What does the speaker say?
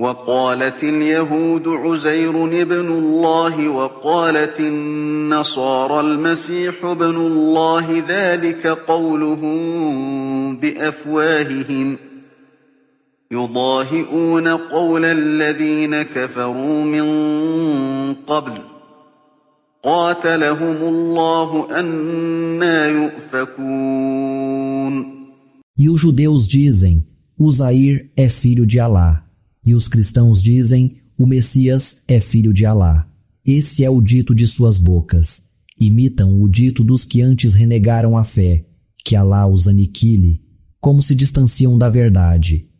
وقالت اليهود عزير ابن الله وقالت النصارى المسيح ابن الله ذلك قولهم بأفواههم يضاهئون قول الذين كفروا من قبل قاتلهم الله أنى يؤفكون. E os judeus dizem, Uzair é filho de Alá. E os cristãos dizem, o Messias é filho de Alá. Esse é o dito de suas bocas. Imitam o dito dos que antes renegaram a fé, que Alá os aniquile, como se distanciam da verdade.